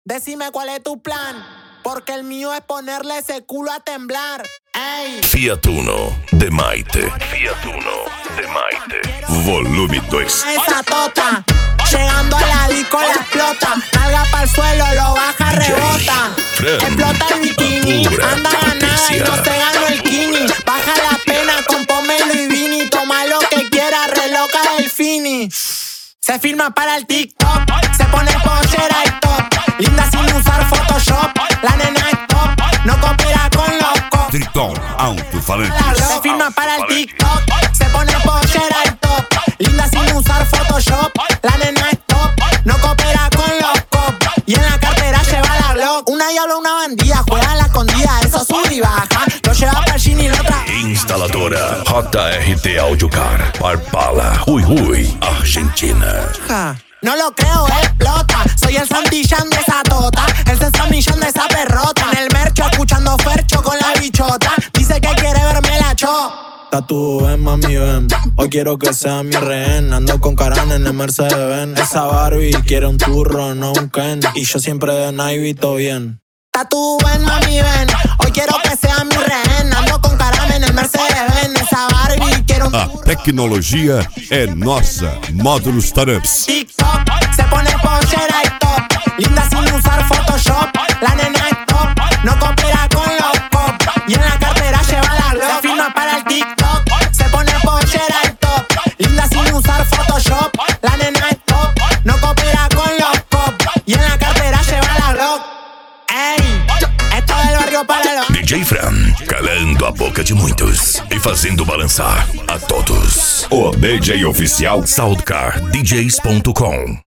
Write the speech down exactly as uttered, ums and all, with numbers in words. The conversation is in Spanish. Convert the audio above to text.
Decime cuál es tu plan, porque el mío es ponerle ese culo a temblar. Ey. Fiat Uno de Maite. Fiat Uno de Maite. Volume dois. Esa tota, llegando a la disco la explota. Nalga pa'l suelo, lo baja, rebota. Explota el bikini, anda ganada y no se gana el kini. Baja la pena con pomelo y vini. Toma lo que quiera, reloca del fini. Se firma para el TikTok, se pone pollera y top. Linda sin usar Photoshop, la nena es top. No coopera con los cop. Triton Alto-Falantes. Se firma para el TikTok, se pone pollera y top. Linda sin usar Photoshop, la nena es top. No coopera con los cop. Y en la cartera lleva la Glock. Una diabla, una bandida, juega en la escondida. Eso sube y baja, lo lleva para el Gini y lo trae. Instaladora J R T Audiocar. Parpala, Rui Rui, Argentina. No lo creo, explota. Soy el Santillán de esa tota, el sesamillón de esa perrota. En el mercho escuchando Fercho con la bichota. Dice que quiere verme la cho. Tatu, ven, mami, ven. Hoy quiero que sea mi rehén. Ando con Karan en el Mercedes-Benz. Esa Barbie quiere un turro, no un Ken. Y yo siempre de Navy, todo bien. Tatu, ven, mami, ven. Hoy quiero que sea mi rehén. Ando con Karan en el Mercedes-Benz. Esa Barbie quiere un A tecnologia é nossa. Módulos Startups. TikTok, se pone pollera y top. Linda sin usar Photoshop, la nena es top. No coopera con los cop. Y en la cartera lleva la Glock. Se firma para el TikTok, se pone pollera y top. Linda sin usar Photoshop, la nena es top. No coopera con los cop. Y en la cartera lleva la Glock. Ey, esto del barrio para los... D J Fran, calando a boca de muitos e fazendo balançar a todos. O D J oficial Soundcar D Js ponto com.